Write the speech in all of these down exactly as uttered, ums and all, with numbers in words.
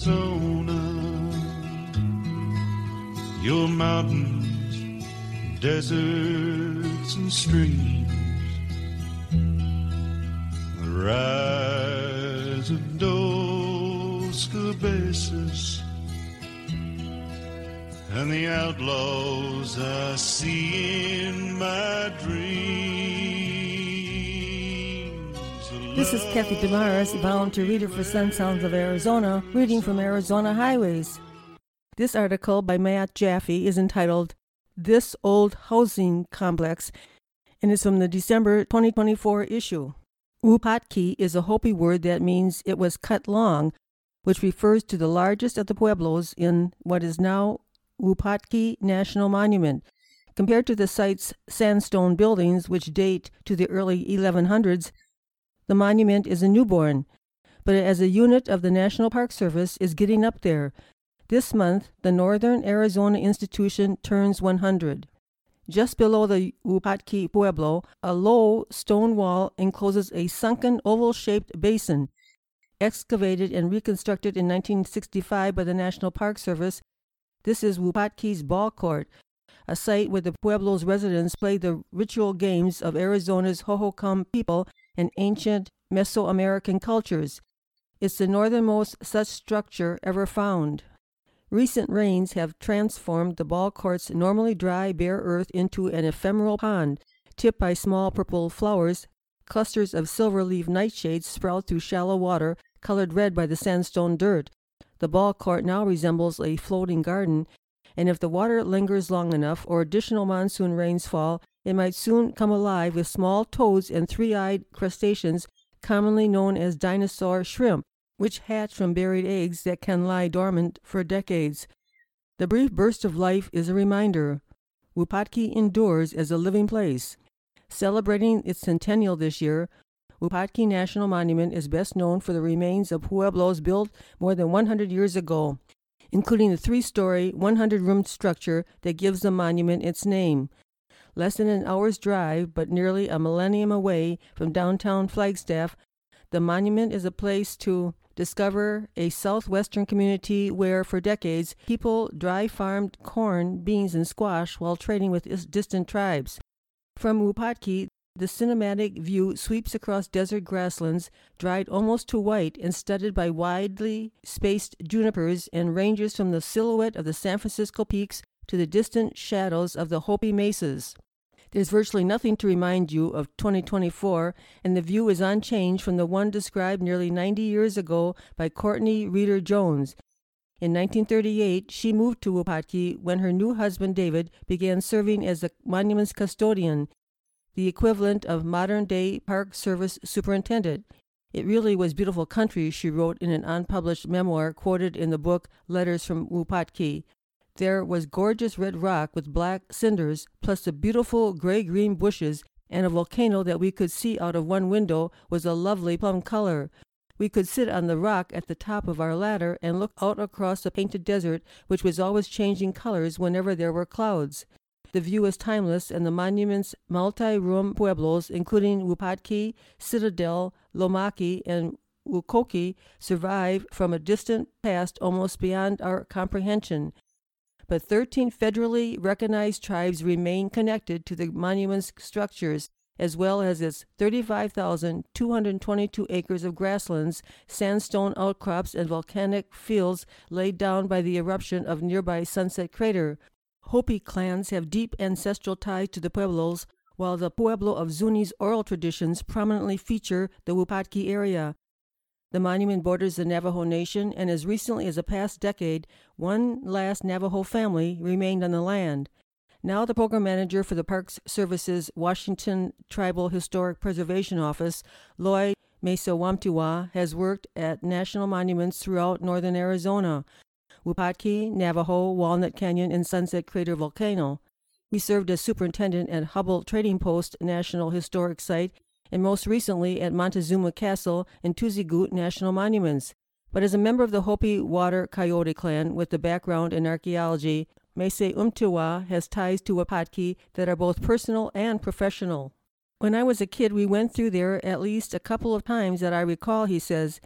Arizona, your mountains, deserts, and streams, the rise of Dos Cabezas, and the outlaws I see in my dreams. This is Kathy Damaris, volunteer reader for Sun Sounds of Arizona, reading from Arizona Highways. This article by Matt Jaffe is entitled, This Old Housing Complex, and is from the December twenty twenty-four issue. Wupatki is a Hopi word that means it was cut long, which refers to the largest of the pueblos in what is now Wupatki National Monument. Compared to the site's sandstone buildings, which date to the early eleven hundreds, the monument is a newborn, but as a unit of the National Park Service is getting up there. This month, the Northern Arizona Institution turns one hundred. Just below the Wupatki Pueblo, a low stone wall encloses a sunken oval-shaped basin. Excavated and reconstructed in nineteen sixty-five by the National Park Service, this is Wupatki's Ball Court, a site where the Pueblo's residents played the ritual games of Arizona's Hohokam people and ancient Mesoamerican cultures. It's the northernmost such structure ever found. Recent rains have transformed the ball court's normally dry, bare earth into an ephemeral pond, tipped by small purple flowers. Clusters of silver-leaf nightshades sprout through shallow water, colored red by the sandstone dirt. The ball court now resembles a floating garden, and if the water lingers long enough or additional monsoon rains fall, it might soon come alive with small toads and three-eyed crustaceans, commonly known as dinosaur shrimp, which hatch from buried eggs that can lie dormant for decades. The brief burst of life is a reminder. Wupatki endures as a living place. Celebrating its centennial this year, Wupatki National Monument is best known for the remains of pueblos built more than one hundred years ago, including the three-story, one hundred room structure that gives the monument its name. Less than an hour's drive, but nearly a millennium away from downtown Flagstaff, the monument is a place to discover a southwestern community where, for decades, people dry-farmed corn, beans, and squash while trading with distant tribes. From Wupatki, the cinematic view sweeps across desert grasslands, dried almost to white and studded by widely spaced junipers, and ranges from the silhouette of the San Francisco peaks to the distant shadows of the Hopi mesas. There's virtually nothing to remind you of twenty twenty-four, and the view is unchanged from the one described nearly ninety years ago by Courtney Reeder Jones. In nineteen thirty-eight, she moved to Wupatki when her new husband, David, began serving as the monument's custodian, the equivalent of modern-day Park Service superintendent. It really was beautiful country, she wrote in an unpublished memoir quoted in the book Letters from Wupatki. There was gorgeous red rock with black cinders, plus the beautiful gray-green bushes, and a volcano that we could see out of one window was a lovely plum color. We could sit on the rock at the top of our ladder and look out across the painted desert, which was always changing colors whenever there were clouds. The view is timeless, and the monument's multi-room pueblos, including Wupatki, Citadel, Lomaki, and Wukoki, survive from a distant past almost beyond our comprehension. But thirteen federally recognized tribes remain connected to the monument's structures, as well as its thirty-five thousand two hundred twenty-two acres of grasslands, sandstone outcrops, and volcanic fields laid down by the eruption of nearby Sunset Crater. Hopi clans have deep ancestral ties to the pueblos, while the Pueblo of Zuni's oral traditions prominently feature the Wupatki area. The monument borders the Navajo Nation, and as recently as the past decade, one last Navajo family remained on the land. Now the program manager for the Park Service's Washington Tribal Historic Preservation Office, Lloyd Mesa-Wamtiwa, has worked at national monuments throughout northern Arizona, Wupatki, Navajo, Walnut Canyon, and Sunset Crater Volcano. He served as superintendent at Hubble Trading Post National Historic Site, and most recently at Montezuma Castle and Tuzigoot National Monuments. But as a member of the Hopi Water Coyote clan with a background in archaeology, Mesa-Wamtiwa has ties to Wupatki that are both personal and professional. When I was a kid, we went through there at least a couple of times that I recall, he says.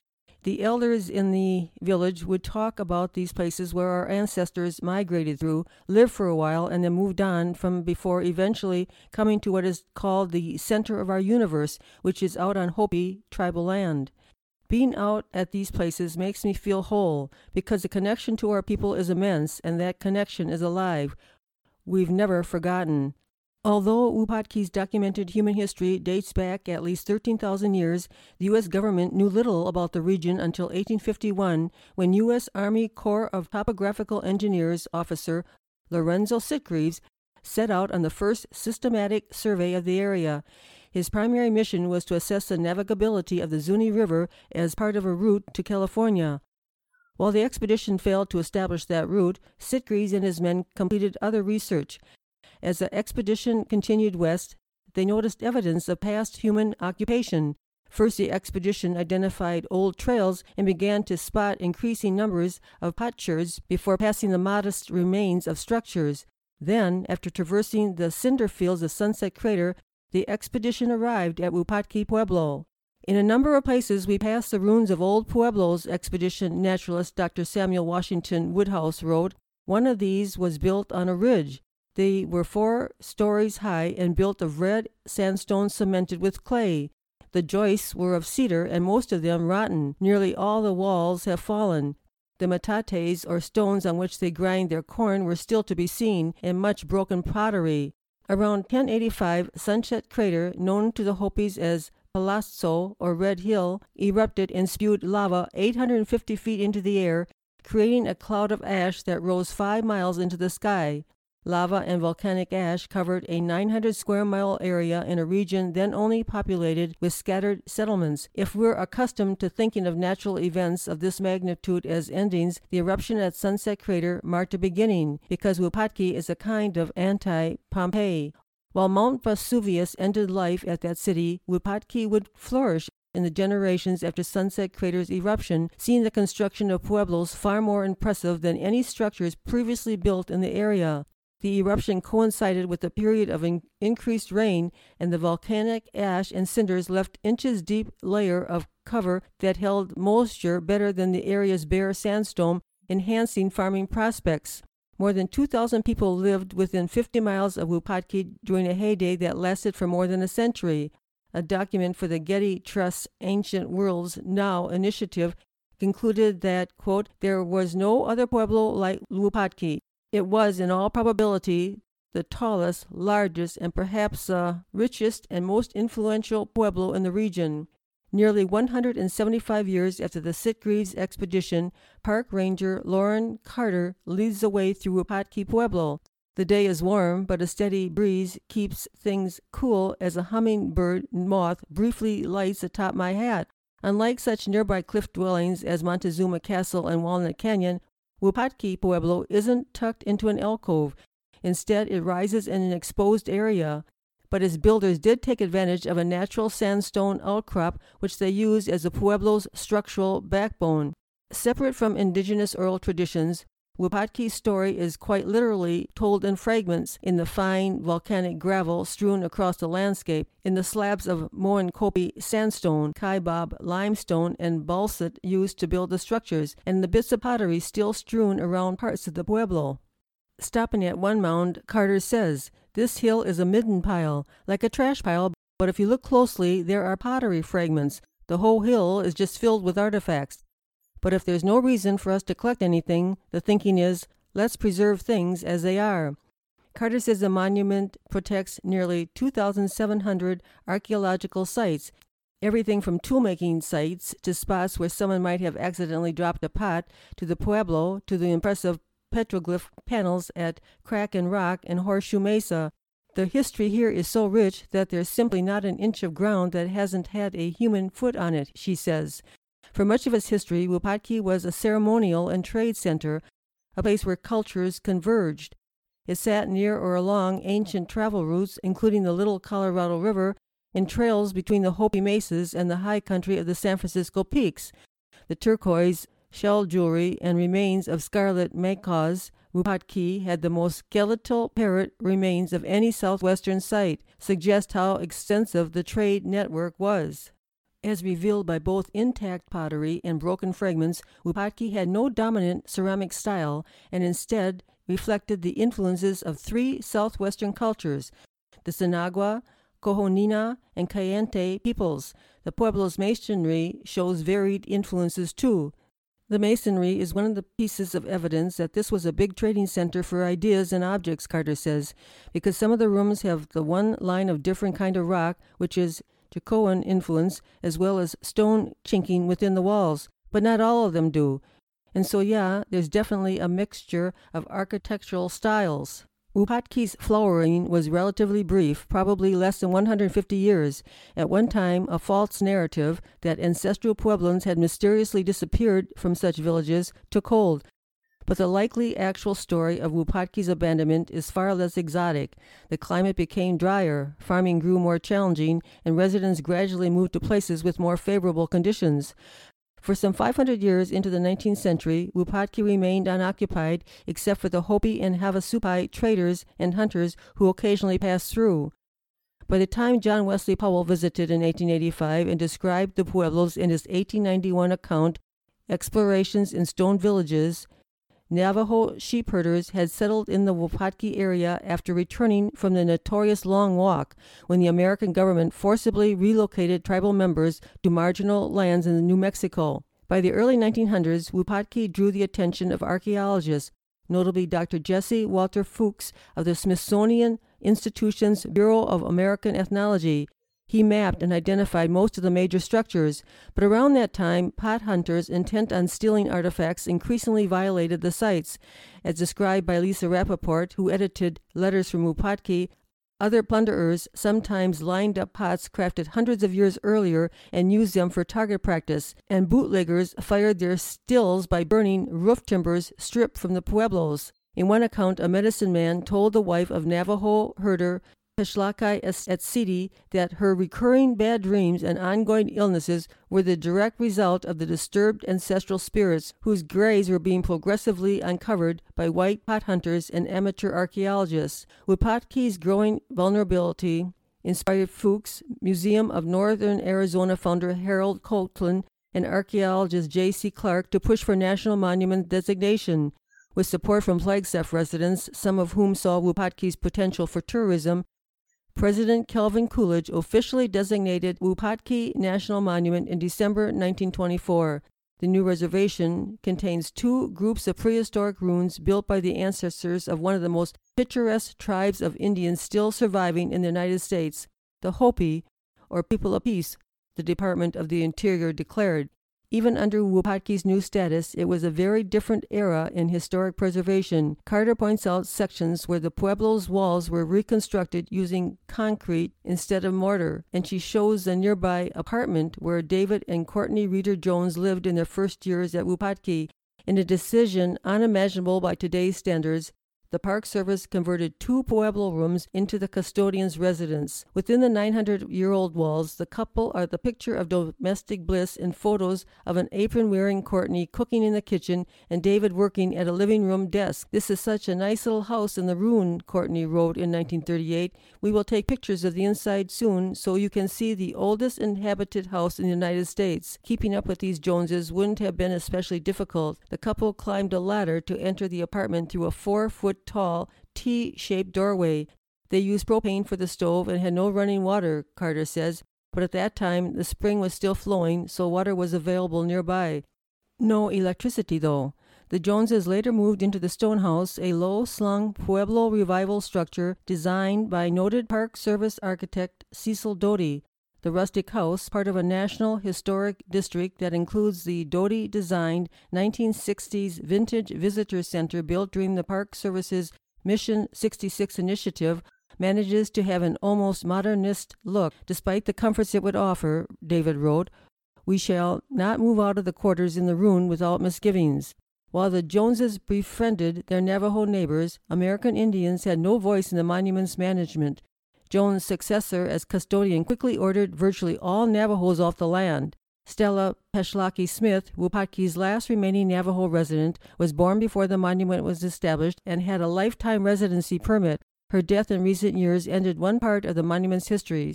The elders in the village would talk about these places where our ancestors migrated through, lived for a while, and then moved on from before eventually coming to what is called the center of our universe, which is out on Hopi tribal land. Being out at these places makes me feel whole, because the connection to our people is immense, and that connection is alive. We've never forgotten. Although Wupatki's documented human history dates back at least thirteen thousand years, the U S government knew little about the region until eighteen fifty-one, when U S Army Corps of Topographical Engineers officer Lorenzo Sitgreaves set out on the first systematic survey of the area. His primary mission was to assess the navigability of the Zuni River as part of a route to California. While the expedition failed to establish that route, Sitgreaves and his men completed other research. As the expedition continued west, they noticed evidence of past human occupation. First, the expedition identified old trails and began to spot increasing numbers of potsherds before passing the modest remains of structures. Then, after traversing the cinder fields of Sunset Crater, the expedition arrived at Wupatki Pueblo. In a number of places we passed the ruins of old pueblos, expedition naturalist Doctor Samuel Washington Woodhouse wrote. One of these was built on a ridge. They were four stories high and built of red sandstone cemented with clay. The joists were of cedar and most of them rotten. Nearly all the walls have fallen. The metates, or stones on which they grind their corn, were still to be seen, and much broken pottery. Around ten eighty-five, Sunset Crater, known to the Hopis as Palazzo or Red Hill, erupted and spewed lava eight hundred fifty feet into the air, creating a cloud of ash that rose five miles into the sky. Lava and volcanic ash covered a nine hundred square mile area in a region then only populated with scattered settlements. If we're accustomed to thinking of natural events of this magnitude as endings, the eruption at Sunset Crater marked a beginning, because Wupatki is a kind of anti-Pompeii. While Mount Vesuvius ended life at that city, Wupatki would flourish in the generations after Sunset Crater's eruption, seeing the construction of pueblos far more impressive than any structures previously built in the area. The eruption coincided with a period of in- increased rain, and the volcanic ash and cinders left inches-deep layer of cover that held moisture better than the area's bare sandstone, enhancing farming prospects. More than two thousand people lived within fifty miles of Wupatki during a heyday that lasted for more than a century. A document for the Getty Trust's Ancient Worlds Now initiative concluded that, quote, there was no other pueblo like Wupatki. It was, in all probability, the tallest, largest, and perhaps uh, richest and most influential pueblo in the region. Nearly one hundred seventy-five years after the Sitgreaves expedition, Park Ranger Lauren Carter leads the way through Wupatki Pueblo. The day is warm, but a steady breeze keeps things cool as a hummingbird moth briefly lights atop my hat. Unlike such nearby cliff dwellings as Montezuma Castle and Walnut Canyon, Wupatki Pueblo isn't tucked into an alcove. Instead, it rises in an exposed area. But its builders did take advantage of a natural sandstone outcrop which they used as the pueblo's structural backbone. Separate from indigenous oral traditions, Wupatki's story is quite literally told in fragments in the fine volcanic gravel strewn across the landscape, in the slabs of Moenkopi sandstone, Kaibab limestone, and basalt used to build the structures, and the bits of pottery still strewn around parts of the pueblo. Stopping at one mound, Carter says, this hill is a midden pile, like a trash pile, but if you look closely, there are pottery fragments. The whole hill is just filled with artifacts. But if there's no reason for us to collect anything, the thinking is, let's preserve things as they are. Carter says the monument protects nearly two thousand seven hundred archaeological sites, everything from tool-making sites to spots where someone might have accidentally dropped a pot, to the pueblo, to the impressive petroglyph panels at Crack and Rock and Horseshoe Mesa. The history here is so rich that there's simply not an inch of ground that hasn't had a human foot on it, she says. For much of its history, Wupatki was a ceremonial and trade center, a place where cultures converged. It sat near or along ancient travel routes, including the Little Colorado River, and trails between the Hopi Mesas and the high country of the San Francisco Peaks. The turquoise, shell jewelry, and remains of scarlet macaws, Wupatki had the most skeletal parrot remains of any southwestern site, suggest how extensive the trade network was. As revealed by both intact pottery and broken fragments, Wupatki had no dominant ceramic style and instead reflected the influences of three southwestern cultures, the Sinagua, Kohonina, and Kayente peoples. The Pueblo's masonry shows varied influences too. The masonry is one of the pieces of evidence that this was a big trading center for ideas and objects, Carter says, because some of the rooms have the one line of different kind of rock, which is Chacoan influence, as well as stone chinking within the walls, but not all of them do. And so, yeah, there's definitely a mixture of architectural styles. Wupatki's flowering was relatively brief, probably less than one hundred fifty years. At one time, a false narrative that ancestral Pueblans had mysteriously disappeared from such villages took hold. But the likely actual story of Wupatki's abandonment is far less exotic. The climate became drier, farming grew more challenging, and residents gradually moved to places with more favorable conditions. For some five hundred years into the nineteenth century, Wupatki remained unoccupied except for the Hopi and Havasupai traders and hunters who occasionally passed through. By the time John Wesley Powell visited in eighteen eighty-five and described the Pueblos in his eighteen ninety-one account, Explorations in Stone Villages, Navajo sheep herders had settled in the Wupatki area after returning from the notorious Long Walk, when the American government forcibly relocated tribal members to marginal lands in New Mexico. By the early nineteen hundreds, Wupatki drew the attention of archaeologists, notably Doctor Jesse Walter Fuchs of the Smithsonian Institution's Bureau of American Ethnology. He mapped and identified most of the major structures, but around that time, pot hunters intent on stealing artifacts increasingly violated the sites. As described by Lisa Rappaport, who edited Letters from Wupatki, other plunderers sometimes lined up pots crafted hundreds of years earlier and used them for target practice, and bootleggers fired their stills by burning roof timbers stripped from the Pueblos. In one account, a medicine man told the wife of Navajo herder Peshlakai Etsidi that her recurring bad dreams and ongoing illnesses were the direct result of the disturbed ancestral spirits whose graves were being progressively uncovered by white pot hunters and amateur archaeologists. Wupatki's growing vulnerability inspired Fuchs, Museum of Northern Arizona founder Harold Copeland, and archaeologist J C Clark to push for national monument designation. With support from Flagstaff residents, some of whom saw Wupatki's potential for tourism, President Calvin Coolidge officially designated Wupatki National Monument in December nineteen twenty-four. The new reservation contains two groups of prehistoric ruins built by the ancestors of one of the most picturesque tribes of Indians still surviving in the United States, the Hopi, or People of Peace, the Department of the Interior declared. Even under Wupatki's new status, it was a very different era in historic preservation. Carter points out sections where the Pueblo's walls were reconstructed using concrete instead of mortar, and she shows the nearby apartment where David and Courtney Reeder Jones lived in their first years at Wupatki. In a decision unimaginable by today's standards, the Park Service converted two Pueblo rooms into the custodian's residence. Within the nine hundred year old walls, the couple are the picture of domestic bliss in photos of an apron-wearing Courtney cooking in the kitchen and David working at a living room desk. "This is such a nice little house in the ruin," Courtney wrote in nineteen thirty-eight. "We will take pictures of the inside soon so you can see the oldest inhabited house in the United States." Keeping up with these Joneses wouldn't have been especially difficult. The couple climbed a ladder to enter the apartment through a four-foot tall T-shaped doorway. They used propane for the stove and had no running water, Carter says, but at that time the spring was still flowing, so water was available nearby. No electricity, though. The Joneses later moved into the Stone House, a low-slung Pueblo revival structure designed by noted Park Service architect Cecil Doty. The rustic house, part of a national historic district that includes the Doty-designed nineteen sixties vintage visitor center built during the Park Service's Mission sixty-six initiative, manages to have an almost modernist look. Despite the comforts it would offer, David wrote, "We shall not move out of the quarters in the ruin without misgivings." While the Joneses befriended their Navajo neighbors, American Indians had no voice in the monument's management. Jones' successor as custodian quickly ordered virtually all Navajos off the land. Stella Peshlaki Smith, Wupatki's last remaining Navajo resident, was born before the monument was established and had a lifetime residency permit. Her death in recent years ended one part of the monument's history.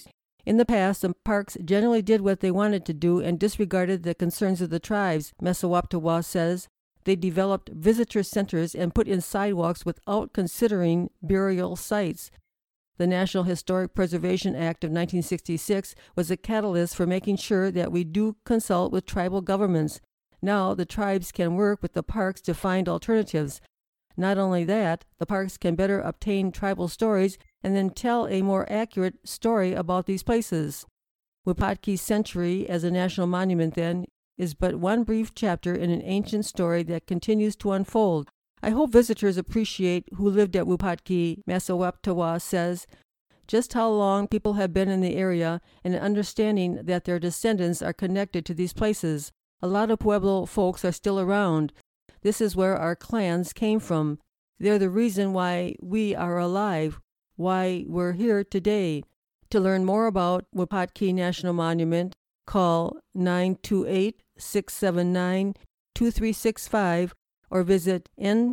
In the past, the parks generally did what they wanted to do and disregarded the concerns of the tribes, Mesawaptawa says. They developed visitor centers and put in sidewalks without considering burial sites. The National Historic Preservation Act of nineteen sixty-six was a catalyst for making sure that we do consult with tribal governments. Now the tribes can work with the parks to find alternatives. Not only that, the parks can better obtain tribal stories and then tell a more accurate story about these places. Wupatki Century as a national monument, then, is but one brief chapter in an ancient story that continues to unfold. I hope visitors appreciate who lived at Wupatki, Mesawaptawa says, just how long people have been in the area and understanding that their descendants are connected to these places. A lot of Pueblo folks are still around. This is where our clans came from. They're the reason why we are alive, why we're here today. To learn more about Wupatki National Monument, call nine two eight, six seven nine, two three six five or visit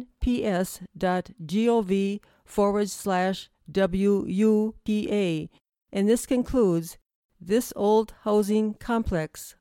nps.gov forward slash WUPA. And this concludes This Old Housing Complex.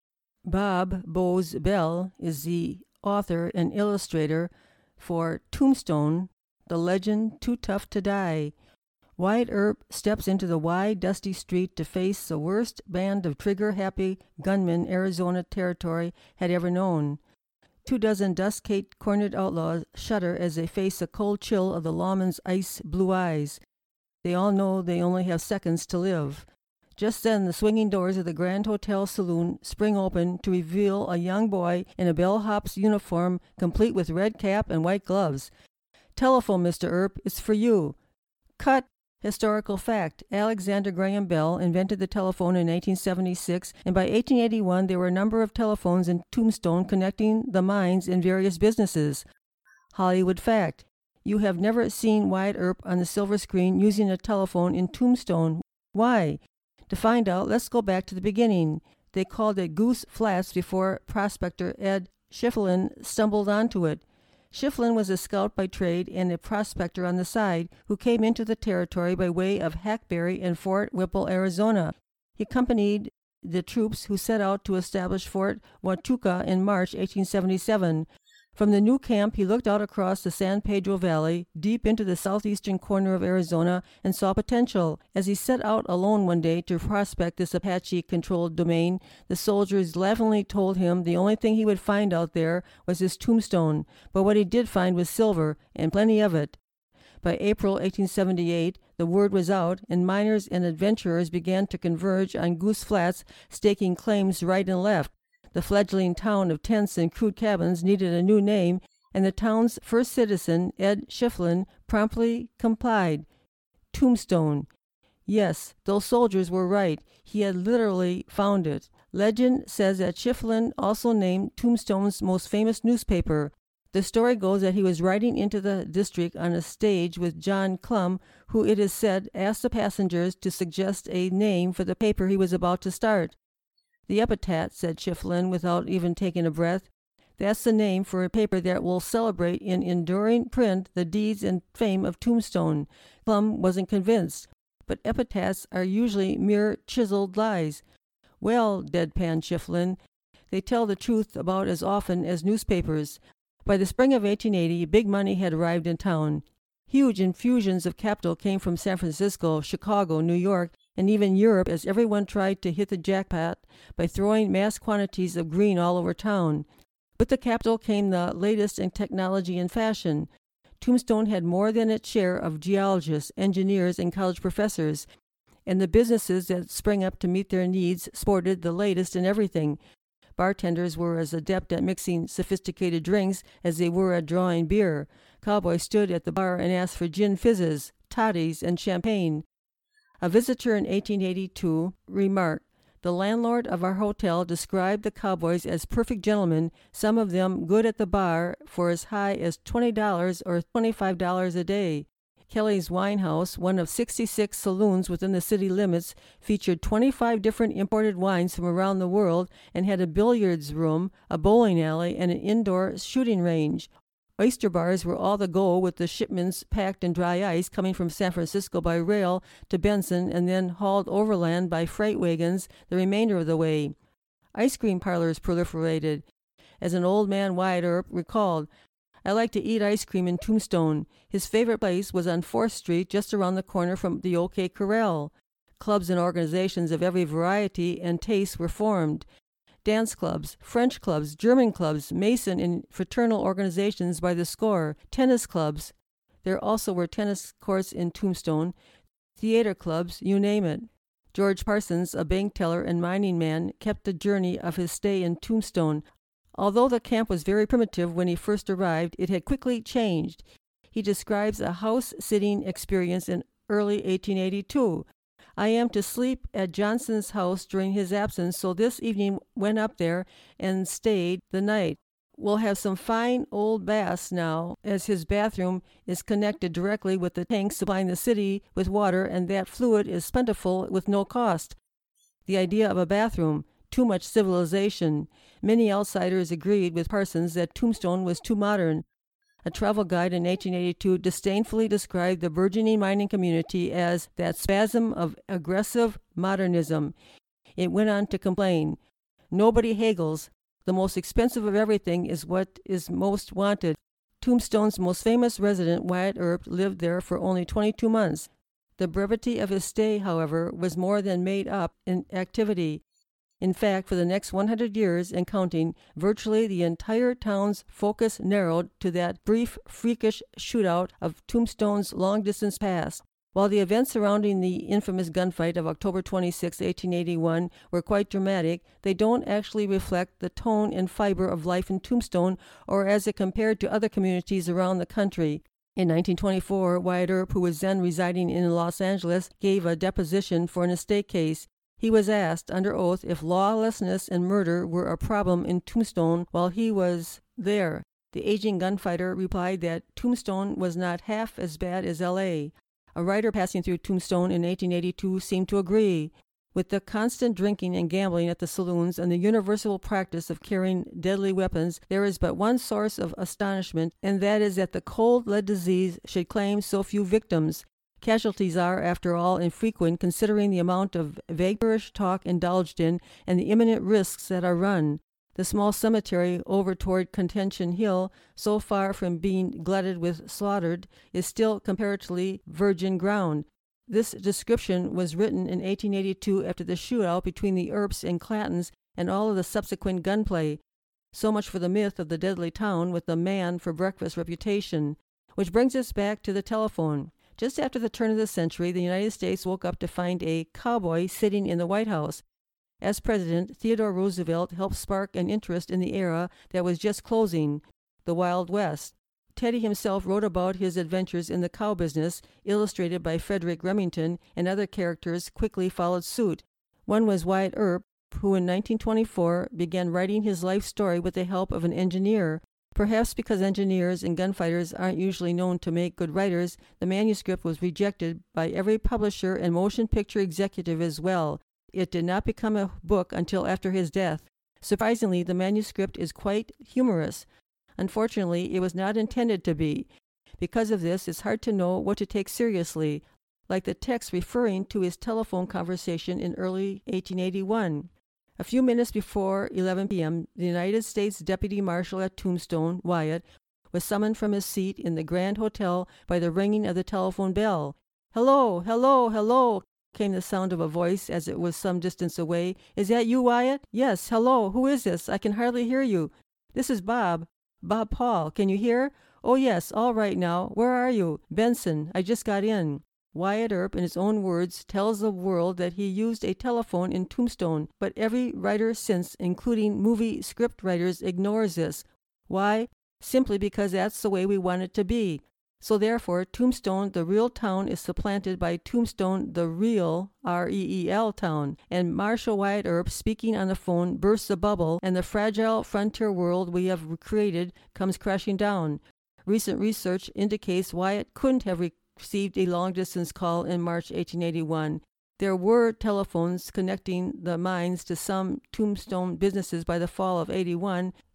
Bob Bowes Bell is the author and illustrator for Tombstone, The Legend Too Tough to Die. Wyatt Earp steps into the wide, dusty street to face the worst band of trigger-happy gunmen Arizona Territory had ever known. Two dozen dust-caked, cornered outlaws shudder as they face the cold chill of the lawman's ice-blue eyes. They all know they only have seconds to live. Just then the swinging doors of the Grand Hotel Saloon spring open to reveal a young boy in a bellhop's uniform complete with red cap and white gloves. "Telephone, Mister Earp, it's for you." Cut. Historical fact. Alexander Graham Bell invented the telephone in eighteen seventy-six, and by eighteen eighty-one there were a number of telephones in Tombstone connecting the mines in various businesses. Hollywood fact. You have never seen Wyatt Earp on the silver screen using a telephone in Tombstone. Why? To find out, let's go back to the beginning. They called it Goose Flats before prospector Ed Schieffelin stumbled onto it. Schieffelin was a scout by trade and a prospector on the side who came into the territory by way of Hackberry and Fort Whipple, Arizona. He accompanied the troops who set out to establish Fort Huachuca in March eighteen seventy-seven. From the new camp, he looked out across the San Pedro Valley, deep into the southeastern corner of Arizona, and saw potential. As he set out alone one day to prospect this Apache-controlled domain, the soldiers laughingly told him the only thing he would find out there was his tombstone. But what he did find was silver, and plenty of it. By April eighteen seventy-eight, the word was out, and miners and adventurers began to converge on Goose Flats, staking claims right and left. The fledgling town of tents and crude cabins needed a new name, and the town's first citizen, Ed Schieffelin, promptly complied. Tombstone. Yes, those soldiers were right. He had literally found it. Legend says that Schieffelin also named Tombstone's most famous newspaper. The story goes that he was riding into the district on a stage with John Clum, who, it is said, asked the passengers to suggest a name for the paper he was about to start. "The epitaph," said Schieffelin without even taking a breath. "That's the name for a paper that will celebrate in enduring print the deeds and fame of Tombstone." Clum wasn't convinced, but epitaphs are usually mere chiseled lies. "Well," deadpanned Schieffelin, "they tell the truth about as often as newspapers." By the spring of eighteen eighty, big money had arrived in town. Huge infusions of capital came from San Francisco, Chicago, New York, and even Europe, as everyone tried to hit the jackpot by throwing mass quantities of green all over town. With the capital came the latest in technology and fashion. Tombstone had more than its share of geologists, engineers, and college professors, and the businesses that sprang up to meet their needs sported the latest in everything. Bartenders were as adept at mixing sophisticated drinks as they were at drawing beer. Cowboys stood at the bar and asked for gin fizzes, toddies, and champagne. A visitor in eighteen eighty-two remarked, "The landlord of our hotel described the cowboys as perfect gentlemen, some of them good at the bar for as high as twenty dollars or twenty-five dollars a day." Kelly's Wine House, one of sixty-six saloons within the city limits, featured twenty-five different imported wines from around the world and had a billiards room, a bowling alley, and an indoor shooting range. Oyster bars were all the go, with the shipments packed in dry ice coming from San Francisco by rail to Benson and then hauled overland by freight wagons the remainder of the way. Ice cream parlors proliferated. As an old man Wyatt Earp recalled, "I like to eat ice cream in Tombstone." His favorite place was on fourth Street, just around the corner from the OK Corral. Clubs and organizations of every variety and taste were formed. Dance clubs, French clubs, German clubs, Mason and fraternal organizations by the score, tennis clubs. There also were tennis courts in Tombstone, theater clubs, you name it. George Parsons, a bank teller and mining man, kept the journey of his stay in Tombstone. Although the camp was very primitive when he first arrived, it had quickly changed. He describes a house-sitting experience in early eighteen eighty-two. "I am to sleep at Johnson's house during his absence, so this evening went up there and stayed the night. We'll have some fine old baths now, as his bathroom is connected directly with the tank supplying the city with water, and that fluid is plentiful with no cost." The idea of a bathroom, too much civilization. Many outsiders agreed with Parsons that Tombstone was too modern. A travel guide in eighteen eighty-two disdainfully described the burgeoning mining community as that spasm of aggressive modernism. It went on to complain, "Nobody haggles. The most expensive of everything is what is most wanted." Tombstone's most famous resident, Wyatt Earp, lived there for only twenty-two months. The brevity of his stay, however, was more than made up in activity. In fact, for the next one hundred years and counting, virtually the entire town's focus narrowed to that brief, freakish shootout of Tombstone's long-distance past. While the events surrounding the infamous gunfight of October twenty-sixth, eighteen eighty-one were quite dramatic, they don't actually reflect the tone and fiber of life in Tombstone or as it compared to other communities around the country. In nineteen twenty-four, Wyatt Earp, who was then residing in Los Angeles, gave a deposition for an estate case. He was asked under oath if lawlessness and murder were a problem in Tombstone while he was there. The aging gunfighter replied that Tombstone was not half as bad as L A. A writer passing through Tombstone in eighteen eighty-two seemed to agree. With the constant drinking and gambling at the saloons and the universal practice of carrying deadly weapons, there is but one source of astonishment, and that is that the cold lead disease should claim so few victims. Casualties are, after all, infrequent, considering the amount of vaporish talk indulged in and the imminent risks that are run. The small cemetery over toward Contention Hill, so far from being glutted with slaughtered, is still comparatively virgin ground. This description was written in eighteen eighty-two after the shootout between the Earps and Clantons and all of the subsequent gunplay. So much for the myth of the deadly town with the man for breakfast reputation. Which brings us back to the telephone. Just after the turn of the century, the United States woke up to find a cowboy sitting in the White House. As president, Theodore Roosevelt helped spark an interest in the era that was just closing, the Wild West. Teddy himself wrote about his adventures in the cow business, illustrated by Frederick Remington, and other characters quickly followed suit. One was Wyatt Earp, who in nineteen twenty-four began writing his life story with the help of an engineer. Perhaps because engineers and gunfighters aren't usually known to make good writers, the manuscript was rejected by every publisher and motion picture executive as well. It did not become a book until after his death. Surprisingly, the manuscript is quite humorous. Unfortunately, it was not intended to be. Because of this, it's hard to know what to take seriously, like the text referring to his telephone conversation in early eighteen eighty-one. A few minutes before eleven p.m., the United States Deputy Marshal at Tombstone, Wyatt, was summoned from his seat in the Grand Hotel by the ringing of the telephone bell. "Hello, hello, hello," came the sound of a voice as it was some distance away. "Is that you, Wyatt?" "Yes, hello, who is this? I can hardly hear you." "This is Bob. Bob Paul. Can you hear?" "Oh, yes, all right now. Where are you?" "Benson. I just got in." Wyatt Earp, in his own words, tells the world that he used a telephone in Tombstone, but every writer since, including movie script writers, ignores this. Why? Simply because that's the way we want it to be. So therefore, Tombstone, the real town, is supplanted by Tombstone, the real, R E E L town, and Marshal Wyatt Earp, speaking on the phone, bursts a bubble, and the fragile frontier world we have created comes crashing down. Recent research indicates Wyatt couldn't have re- received a long-distance call in March eighteen eighty-one. There were telephones connecting the mines to some Tombstone businesses by the fall of eighty-one,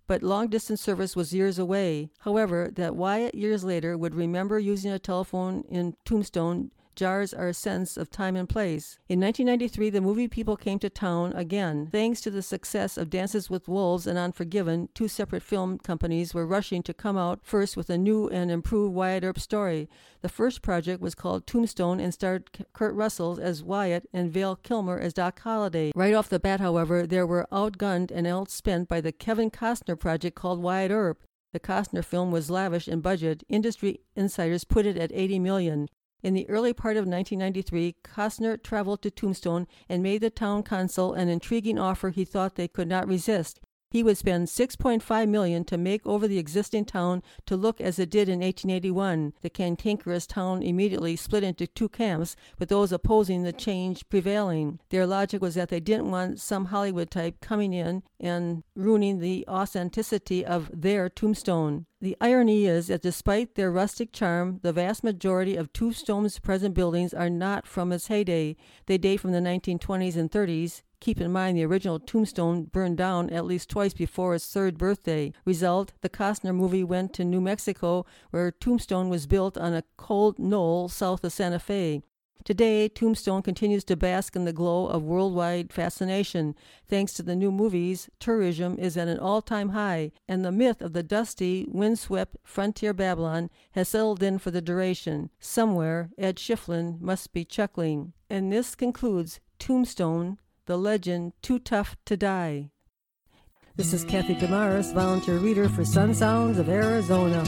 but long-distance service was years away. However, that Wyatt years later would remember using a telephone in Tombstone jars our sense of time and place. In nineteen ninety-three, the movie people came to town again. Thanks to the success of Dances with Wolves and Unforgiven, two separate film companies were rushing to come out first with a new and improved Wyatt Earp story. The first project was called Tombstone and starred Kurt Russell as Wyatt and Val Kilmer as Doc Holliday. Right off the bat, however, they were outgunned and outspent by the Kevin Costner project called Wyatt Earp. The Costner film was lavish in budget. Industry insiders put it at eighty million dollars. In the early part of nineteen ninety-three, Costner traveled to Tombstone and made the town council an intriguing offer he thought they could not resist. He would spend six point five million dollars to make over the existing town to look as it did in eighteen eighty-one. The cantankerous town immediately split into two camps, with those opposing the change prevailing. Their logic was that they didn't want some Hollywood type coming in and ruining the authenticity of their Tombstone. The irony is that despite their rustic charm, the vast majority of Tombstone's present buildings are not from its heyday. They date from the nineteen twenties and thirties. Keep in mind the original Tombstone burned down at least twice before its third birthday. Result, the Costner movie went to New Mexico, where Tombstone was built on a cold knoll south of Santa Fe. Today, Tombstone continues to bask in the glow of worldwide fascination. Thanks to the new movies, tourism is at an all-time high, and the myth of the dusty, windswept frontier Babylon has settled in for the duration. Somewhere, Ed Schifflin must be chuckling. And this concludes Tombstone, the legend Too Tough to Die. This is Kathy Damaris, volunteer reader for Sun Sounds of Arizona.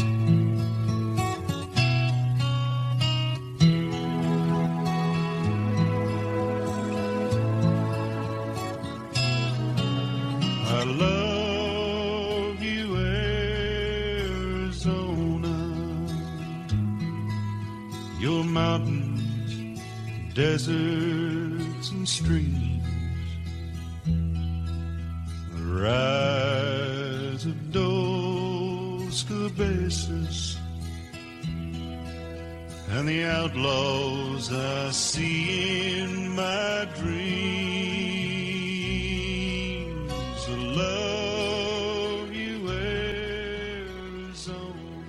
I love you, Arizona. Your mountains, deserts, and streams. The rise of Dos Cabezas and the outlaws I see in my dreams. I love you, Arizona.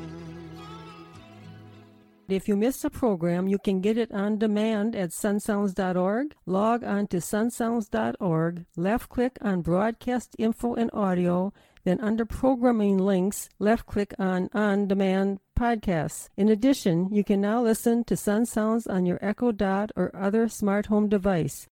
If you miss a program, you can get it on demand at sun sounds dot org. Log on to sun sounds dot org, left-click on Broadcast Info and Audio, then under Programming Links, left-click on On Demand Podcasts. In addition, you can now listen to Sun Sounds on your Echo Dot or other smart home device.